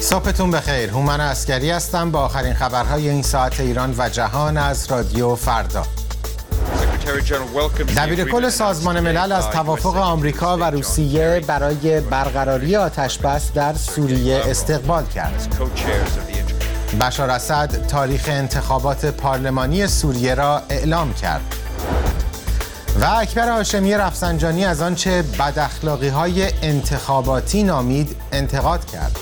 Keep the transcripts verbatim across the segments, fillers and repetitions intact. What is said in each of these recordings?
صبحتون بخیر. هومن عسکری هستم با آخرین خبرهای این ساعت ایران و جهان از رادیو فردا. دبیرکل سازمان ملل از توافق آمریکا و روسیه برای برقراری آتش‌بس در سوریه استقبال کرد. بشار اسد تاریخ انتخابات پارلمانی سوریه را اعلام کرد. و اکبر هاشمی رفسنجانی از آنچه بداخلاقی‌های انتخاباتی نامید انتقاد کرد.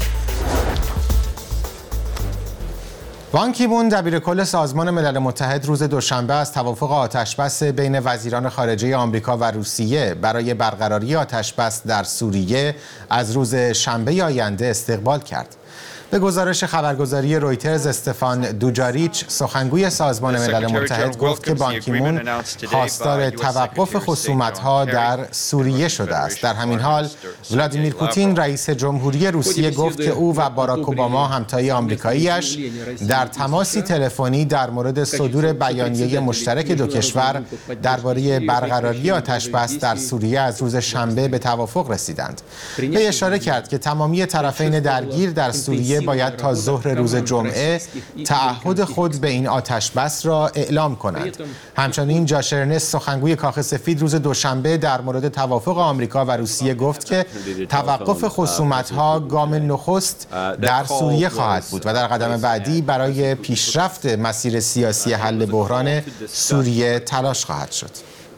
بان کی مون دبیرکل سازمان ملل متحد روز دوشنبه از توافق آتش‌بس بین وزیران خارجه آمریکا و روسیه برای برقراری آتش‌بس در سوریه از روز شنبه آینده استقبال کرد. به گزارش خبرگزاری رویترز، استفان دوجاریچ سخنگوی سازمان ملل متحد گفت که بان کی مون خواستار توقف خصومت‌ها در سوریه شده است. در همین حال ولادیمیر پوتین رئیس جمهوری روسیه گفت که او و باراک اوباما همتای آمریکایی‌اش در تماسی تلفنی در مورد صدور بیانیه مشترک دو کشور درباره برقراری آتش‌بس در سوریه از روز شنبه به توافق رسیدند. وی اشاره کرد که تمامی طرفین درگیر در سوریه باید تا ظهر روز جمعه تعهد خود به این آتش‌بس را اعلام کنند. همچنین جاش ارنست سخنگوی کاخ سفید روز دوشنبه در مورد توافق آمریکا و روسیه گفت که توقف خصومت‌ها گام نخست در سوریه خواهد بود و در قدم بعدی برای پیشرفت مسیر سیاسی حل بحران سوریه تلاش خواهد شد.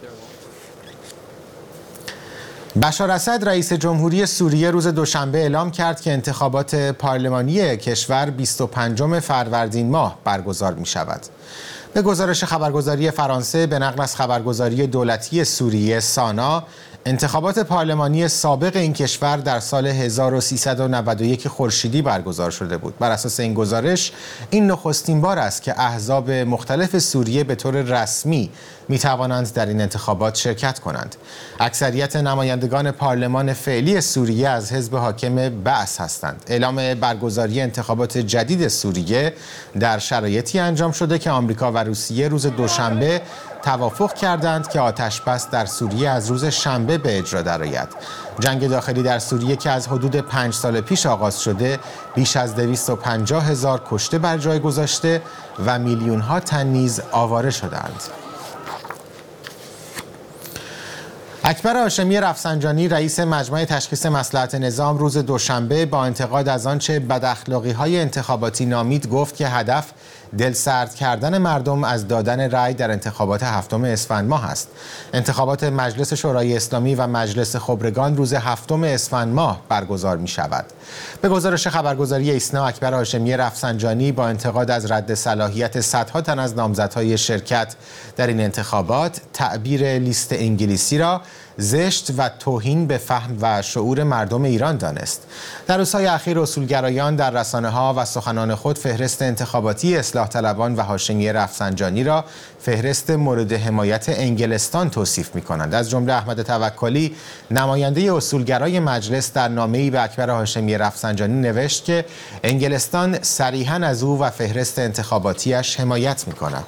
بشار اسد رئیس جمهوری سوریه روز دوشنبه اعلام کرد که انتخابات پارلمانی کشور بیست و پنجم فروردین ماه برگزار می شود. به گزارش خبرگزاری فرانسه به نقل از خبرگزاری دولتی سوریه سانا، انتخابات پارلمانی سابق این کشور در سال هزار و سیصد و نود و یک خورشیدی برگزار شده بود. بر اساس این گزارش این نخستین بار است که احزاب مختلف سوریه به طور رسمی می توانند در این انتخابات شرکت کنند. اکثریت نمایندگان پارلمان فعلی سوریه از حزب حاکم بعث هستند. اعلام برگزاری انتخابات جدید سوریه در شرایطی انجام شده که آمریکا و روسیه روز دوشنبه توافق کردند که آتش‌بس در سوریه از روز شنبه به اجرا درآید. جنگ داخلی در سوریه که از حدود پنج سال پیش آغاز شده، بیش از دویست و پنجاه هزار کشته بر جای گذاشته و میلیون ها تن نیز آواره شدند. اکبر هاشمی رفسنجانی رئیس مجمع تشخیص مصلحت نظام روز دوشنبه با انتقاد از آنچه بداخلاقی‌های انتخاباتی نامید گفت که هدف دلسرد کردن مردم از دادن رأی در انتخابات هفتم اسفند ماه است. انتخابات مجلس شورای اسلامی و مجلس خبرگان روز هفتم اسفند ماه برگزار می شود. به گزارش خبرگزاری ایسنا، اکبر هاشمی رفسنجانی با انتقاد از رد صلاحیت صدها تن از نامزدهای شرکت در این انتخابات تعبیر لیست انگلیسی را زشت و توهین به فهم و شعور مردم ایران دانست. در روزهای اخیر اصولگرایان در رسانه‌ها و سخنان خود فهرست انتخاباتی اصلاح طلبان و هاشمی رفسنجانی را فهرست مورد حمایت انگلستان توصیف می‌کنند. از جمله احمد توکلی، نماینده اصولگرای مجلس، در نامه‌ای به اکبر هاشمی رفسنجانی نوشت که انگلستان صریحاً از او و فهرست انتخاباتیش حمایت می‌کند.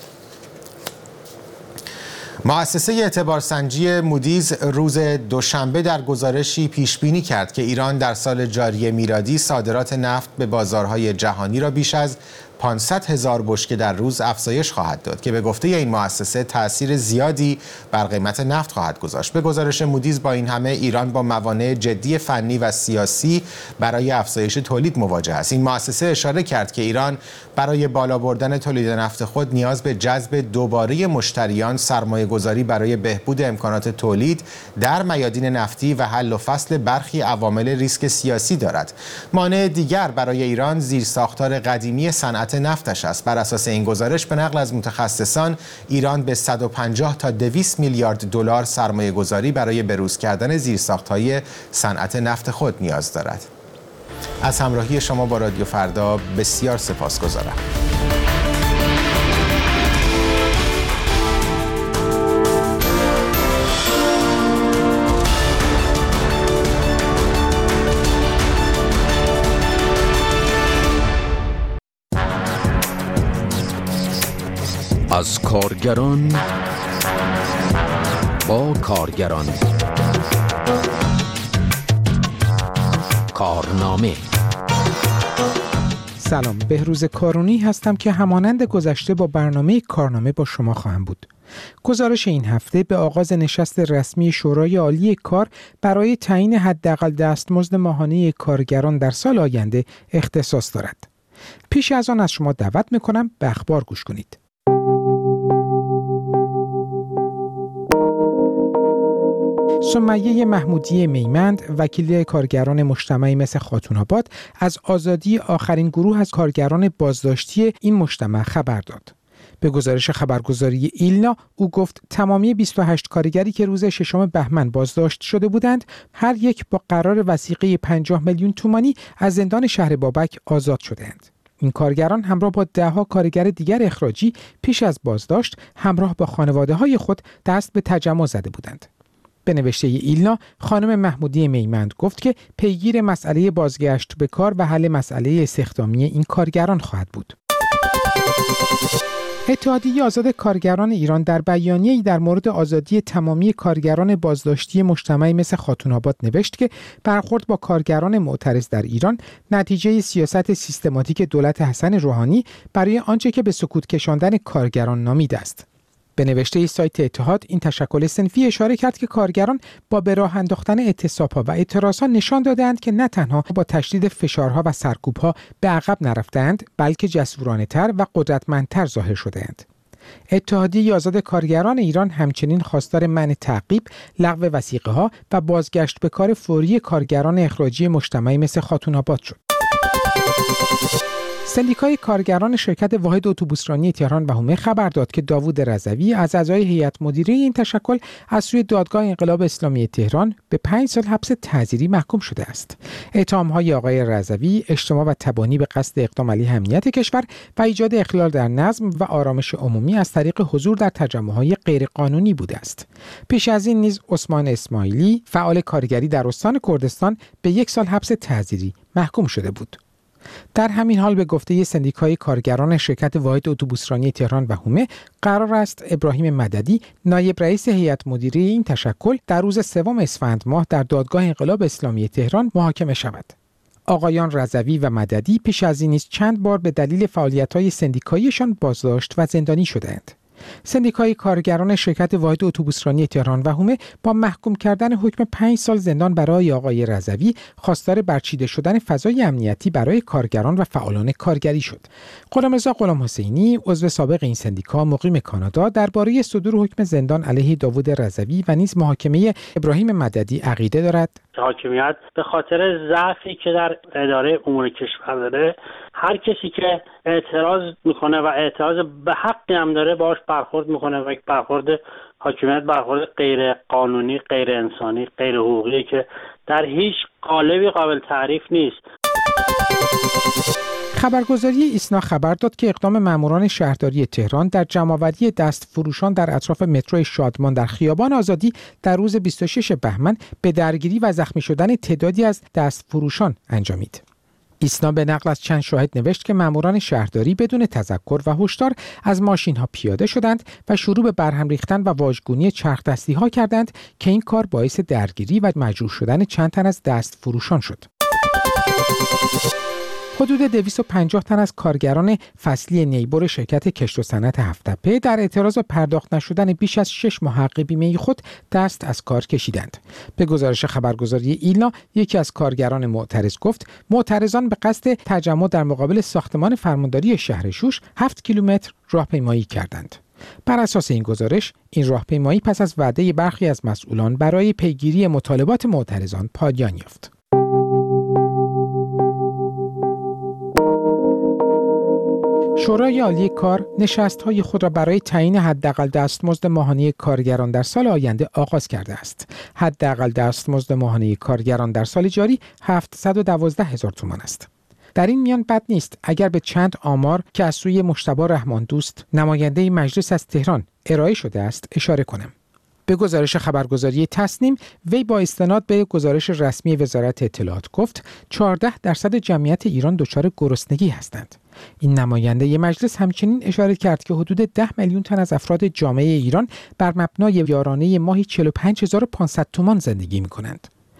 مؤسسه اعتبارسنجی مودیز روز دوشنبه در گزارشی پیش بینی کرد که ایران در سال جاری میلادی صادرات نفت به بازارهای جهانی را بیش از پانصد هزار بشکه در روز افزایش خواهد داد که به گفته این مؤسسه تأثیر زیادی بر قیمت نفت خواهد گذاشت. به گزارش مودیز با این همه ایران با موانع جدی فنی و سیاسی برای افزایش تولید مواجه است. این مؤسسه اشاره کرد که ایران برای بالا بردن تولید نفت خود نیاز به جذب دوباره مشتریان، سرمایه گذاری برای بهبود امکانات تولید در میادین نفتی و حل و فصل برخی عوامل ریسک سیاسی دارد. مانع دیگر برای ایران زیرساختار قدیمی صنعت نفتش است. بر اساس این گزارش به نقل از متخصصان، ایران به صد و پنجاه تا دویست میلیارد دلار سرمایه گذاری برای بروز کردن زیرساخت‌های صنعت نفت خود نیاز دارد. از همراهی شما با رادیو فردا بسیار سپاسگزارم. از کارگران با کارگران، کارنامه سلام، بهروز کارونی هستم که همانند گذشته با برنامه کارنامه با شما خواهم بود. گزارش این هفته به آغاز نشست رسمی شورای عالی کار برای تعیین حداقل دستمزد ماهانه کارگران در سال آینده اختصاص دارد. پیش از آن از شما دعوت می‌کنم به اخبار گوش کنید. سمیه محمودی میمند، وکیل کارگران مجتمعی مثل خاتون‌آباد، از آزادی آخرین گروه از کارگران بازداشتی این مجتمع خبر داد. به گزارش خبرگزاری ایلنا او گفت تمامی بیست و هشت کارگری که روز ششم بهمن بازداشت شده بودند هر یک با قرار وثیقه پنجاه میلیون تومانی از زندان شهر بابک آزاد شدند. این کارگران همراه با ده‌ها کارگر دیگر اخراجی پیش از بازداشت همراه با خانواده‌های خود دست به تجمع زده بودند. به نوشته ایلنا، خانم محمودی میمند گفت که پیگیر مسئله بازگشت به کار و حل مسئله استخدامی این کارگران خواهد بود. اتحادیه آزاد کارگران ایران در بیانیه‌ای در مورد آزادی تمامی کارگران بازداشتی مجتمعی مثل خاتون‌آباد نوشت که برخورد با کارگران معترض در ایران نتیجه سیاست سیستماتیک دولت حسن روحانی برای آنچه که به سکوت کشاندن کارگران نامیده است. به نوشته سایت اتحاد، این تشکل صنفی اشاره کرد که کارگران با به راه انداختن اعتصاب‌ها و اعتراضات نشان دادند که نه تنها با تشدید فشارها و سرکوب‌ها به عقب نرفتند، بلکه جسورانه‌تر و قدرتمندتر ظاهر شده‌اند. اتحادیه آزاد کارگران ایران همچنین خواستار منع تعقیب، لغو وثیقه‌ها و بازگشت به کار فوری کارگران اخراجی مجتمعی مثل خاتون‌آباد شد. سندیکای کارگران شرکت واحد اتوبوسرانی تهران و حومه خبر داد که داوود رضوی از اعضای هیئت مدیره این تشکل از سوی دادگاه انقلاب اسلامی تهران به پنج سال حبس تعزیری محکوم شده است. اتهام‌های آقای رضوی اجتماع و تبانی به قصد اقدام علیه امنیت کشور و ایجاد اخلال در نظم و آرامش عمومی از طریق حضور در تجمع‌های غیرقانونی بوده است. پیش از این نیز عثمان اسماعیلی، فعال کارگری در استان کردستان، به یک سال حبس تعزیری محکوم شده بود. در همین حال به گفته سندیکای کارگران شرکت واحد اتوبوسرانی تهران و حومه قرار است ابراهیم مددی، نایب رئیس هیئت مدیره این تشکل، در روز سوم اسفند ماه در دادگاه انقلاب اسلامی تهران محاکمه شود. آقایان رضوی و مددی پیش از این نیز چند بار به دلیل فعالیت‌های سندیکاییشان بازداشت و زندانی شدند. سندیکای کارگران شرکت واحد اتوبوسرانی تهران و حومه با محکوم کردن حکم پنج سال زندان برای آقای رضوی خواستار برچیده شدن فضای امنیتی برای کارگران و فعالان کارگری شد. غلامرضا غلام حسینی، عضو سابق این سندیکا مقیم کانادا، درباره صدور حکم زندان علیه داوود رضوی و نیز محاکمه ابراهیم مددی عقیده دارد حاکمیت به خاطر ضعفی که در اداره امور کشور داره، هر کسی که اعتراض میکنه و اعتراض به حقی هم داره باهاش برخورد میکنه و یک برخورد حاکمیت برخورد غیر قانونی، غیر انسانی، غیر حقوقی که در هیچ قالبی قابل تعریف نیست. خبرگزاری ایسنا خبر داد که اقدام ماموران شهرداری تهران در جمع‌آوری دست فروشان در اطراف مترو شادمان در خیابان آزادی در روز بیست و ششم بهمن به درگیری و زخمی شدن تعدادی از دست فروشان انجامید. ایسنا به نقل از چند شاهد نوشت که ماموران شهرداری بدون تذکر و هشدار از ماشین‌ها پیاده شدند و شروع به برهم ریختن و واژگونی چرخ دستی‌ها کردند که این کار باعث درگیری و مجروح شدن چند تن از دست فروشان شد. حدود دویست و پنجاه تن از کارگران فصلی نیبر شرکت کشت و صنعت هفت‌تپه در اعتراض پرداخت نشدن بیش از شش ماه حق بیمه خود دست از کار کشیدند. به گزارش خبرگزاری ایلنا، یکی از کارگران معترض گفت معترضان به قصد تجمع در مقابل ساختمان فرمانداری شهر شوش هفت کیلومتر راهپیمایی کردند. بر اساس این گزارش، این راهپیمایی پس از وعده برخی از مسئولان برای پیگیری مطالبات معترضان پایان یافت. شورای عالی کار نشست‌های خود را برای تعیین حداقل دستمزد ماهانه کارگران در سال آینده آغاز کرده است. حداقل دستمزد ماهانه کارگران در سال جاری هفتصد و دوازده هزار تومان است. در این میان بد نیست اگر به چند آمار که از سوی مجتبی رحمان دوست، نماینده مجلس از تهران، ارائه شده است اشاره کنم. به گزارش خبرگزاری تصنیم، وی با استناد به گزارش رسمی وزارت اطلاعات گفت چهارده درصد جمعیت ایران دچار گرسنگی هستند. این نماینده مجلس همچنین اشاره کرد که حدود ده میلیون تن از افراد جامعه ایران بر مبنای یارانه ماهی چهل و پنج هزار و پانصد تومان زندگی می‌کنند.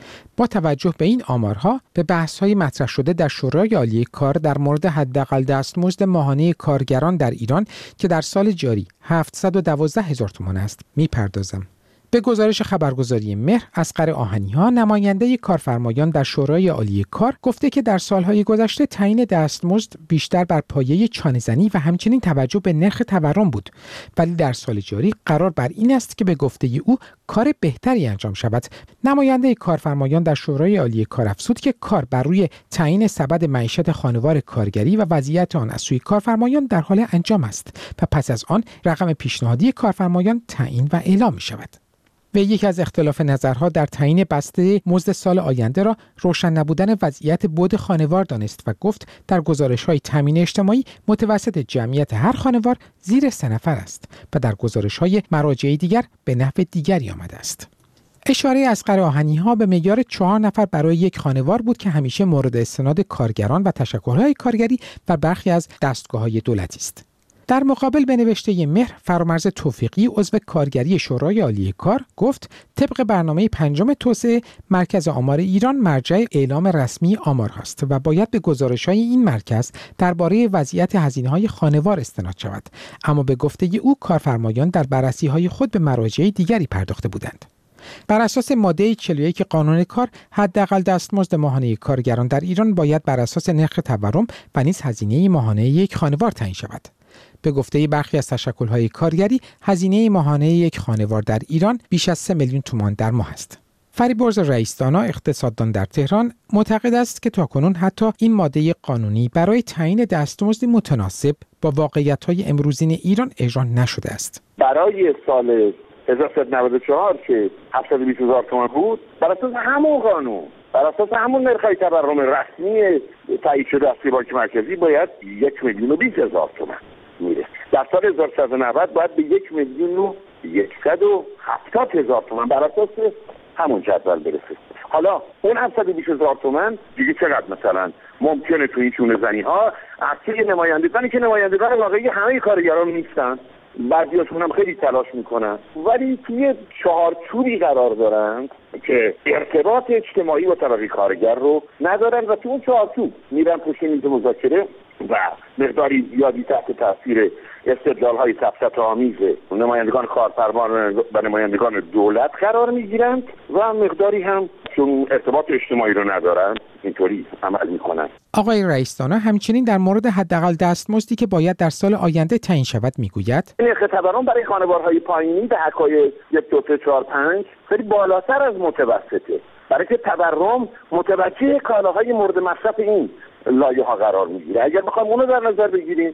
با توجه به این آمارها به بحث‌های مطرح شده در شورای عالی کار در مورد حداقل دستمزد ماهانه کارگران در ایران که در سال جاری هفتصد و دوازده هزار تومان است می‌پردازم. به گزارش خبرگزاری مهر، اصغر آهنی‌ها نماینده کارفرمایان در شورای عالی کار گفته که در سالهای گذشته تعیین دستمزد بیشتر بر پایه چانه‌زنی و همچنین توجه به نرخ تورم بود، ولی در سال جاری قرار بر این است که به گفته او کار بهتری انجام شود. نماینده کارفرمایان در شورای عالی کار افزود که کار بر روی تعیین سبد معیشت خانوار کارگری و وضعیت آن از سوی کارفرمایان در حال انجام است و پس از آن رقم پیشنهادی کارفرمایان تعیین و اعلام می شود. و یکی از اختلاف نظرها در تعیین بسته مزد سال آینده را روشن نبودن وضعیت بود خانوار دانست و گفت در گزارش‌های تامین اجتماعی متوسط جمعیت هر خانوار زیر سه نفر است و در گزارش‌های مراجع دیگر به نحو دیگری آمده است. اشاره اصغر آهنی‌ها به معیار چهار نفر برای یک خانوار بود که همیشه مورد استناد کارگران و تشکل‌های کارگری و برخی از دستگاه‌های دولتی است. در مقابل به نوشته مهر، فرامرز توفیقی عضو کارگری شورای عالی کار گفت طبق برنامه پنجم توسعه مرکز آمار ایران مرجع اعلام رسمی آمار است و باید به گزارش‌های این مرکز درباره وضعیت هزینه‌های خانوار استناد شود، اما به گفته او کارفرمایان در بررسی‌های خود به مراجع دیگری پرداخته بودند. بر اساس ماده چهل و یک قانون کار، حداقل دستمزد ماهانه کارگران در ایران باید بر اساس نرخ تورم و نیز هزینه ماهانه یک خانوار تعیین شود. به گفته برخی از تشکل‌های کارگری، هزینه ماهانه یک خانوار در ایران بیش از سه میلیون تومان در ماه است. فریبرز رئیس‌دانا، اقتصاددان در تهران، معتقد است که تاکنون حتی این ماده قانونی برای تعیین دستمزدی متناسب با واقعیت‌های امروزین ایران اجرا نشده است. برای سال هزار و سیصد و نود و چهار که هفتصد و بیست هزار تومان بود، بر اساس همون قانون، بر اساس همون نرخ‌های تورم رسمی تایید شده از بانک مرکزی باید یک میلیون و بیست هزار تومان میره. در سال هزار و سیصد و نود باید به یک میلیون و صد و هفتاد هزار تومان بر اساس همون جدول برسه. حالا اون هفتصد و بیست هزار تومان دیگه چقدر مثلا ممکنه تو این چونه زنی ها از توی نمایندگانی که نمایندگان واقعی همه کارگران نیستن، بعضیاشون هم خیلی تلاش میکنن ولی توی چهارچوبی قرار دارن که ارتباط اجتماعی با طبقه کارگر رو ندارن و تو اون چهارچوب میرن پشت میز مذاکره و مقداری زیادی تحت تاثیر استدلال‌های سفسطه‌آمیز نمایندگان کارفرما و نمایندگان دولت قرار میگیرند و مقداری هم چون ارتباط اجتماعی رو ندارن اینطوری عمل میکنن. آقای رئیس‌دانا همچنین در مورد حداقل دستمزدی که باید در سال آینده تعیین شود میگوید نرخ تورم برای خانوارهای پایینی به حکای یک دو سه چهار پنج خیلی بالاتر از متوسطه، برای که تورم متوجه کالاهای مورد مصرف این لایه ها قرار میگیره. اگر بخوام اونو در نظر بگیریم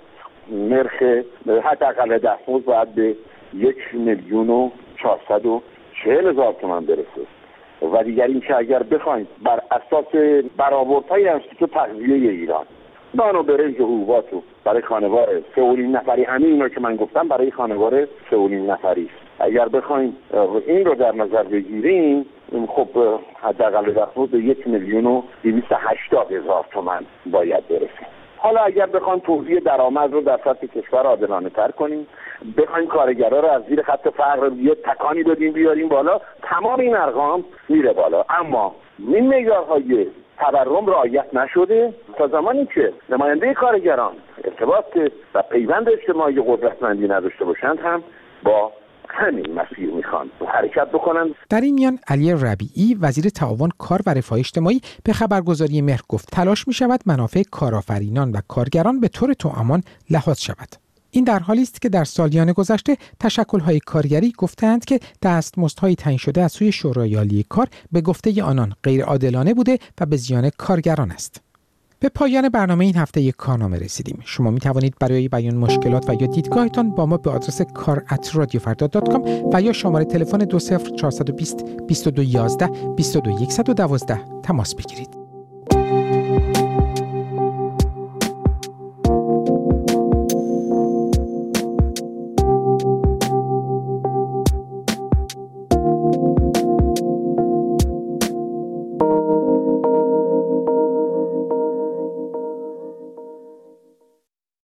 نرخ حداقل دستمزد باید به یک میلیون و چهارصد و چهل هزار تومان برسه و دیگر این که اگر بخوایم بر اساس برآوردهای انستیتوت تغذیه ایران نان و برنج و حبوبات برای خانوار سه و نیم نفری، همین اینا که من گفتم برای خانوار سه و نیم نفری است، اگر بخوایم این رو در نظر بگیریم خب حداقل دستمزد به یک میلیون و دویست و هشتاد هزار تومان باید برسه. حالا اگر بخوایم توزیع درآمد رو در سطح کشور عادلانه تر کنیم، بخوایم کارگرها رو از زیر خط فقر یه تکانی بدیم بیاریم بالا، تمام این ارقام میره بالا. اما این معیارهای تورم رعایت نشده تا زمانی که نماینده کارگران ارتباط و پیوند اجتماعی قدرتمندی نداشته باشند هم با همین مسیر میخوان حرکت بکنن. در این میان علی ربیعی وزیر تعاون کار و رفاه اجتماعی به خبرگزاری مهر گفت تلاش میشود منافع کارآفرینان و کارگران به طور توامان لحاظ شود. این در حالی است که در سالیان گذشته تشکل‌های کارگری گفتند که دستمزدهای تعیین شده از سوی شورای عالی کار به گفته آنان غیر عادلانه بوده و به زیان کارگران است. به پایان برنامه این هفته یک کارنامه رسیدیم. شما می توانید برای بیان مشکلات و یا دیدگاهتان با ما به آدرس کار ات رادیو فردا دات کام و یا شماره تلفن دو صفر چهار دو صفر بیست بیست و دو یازده بیست و دو صد و دوازده تماس بگیرید.